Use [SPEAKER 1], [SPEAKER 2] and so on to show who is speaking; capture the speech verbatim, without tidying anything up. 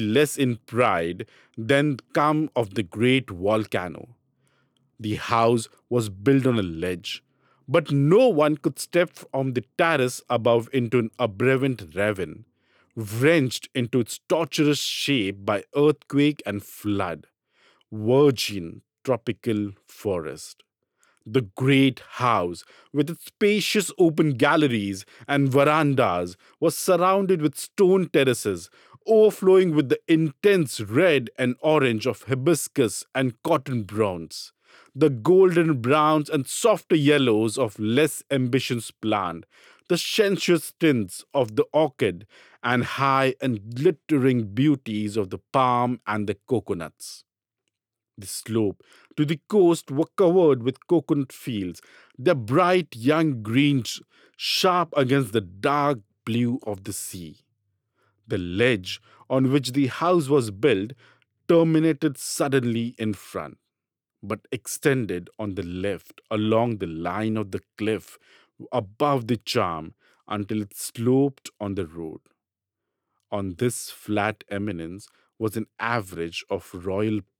[SPEAKER 1] less in pride than calm of the great volcano. The house was built on a ledge, but no one could step from the terrace above into an abhorrent ravine, wrenched into its tortuous shape by earthquake and flood. Virgin tropical forest. The great house, with its spacious open galleries and verandas, was surrounded with stone terraces, overflowing with the intense red and orange of hibiscus and cotton browns, the golden browns and softer yellows of less ambitious plant, the sensuous tints of the orchid, and high and glittering beauties of the palm and the coconuts. The slope to the coast were covered with coconut fields, their bright young greens sharp against the dark blue of the sea. The ledge on which the house was built terminated suddenly in front, but extended on the left along the line of the cliff above the charm until it sloped on the road. On this flat eminence was an average of royal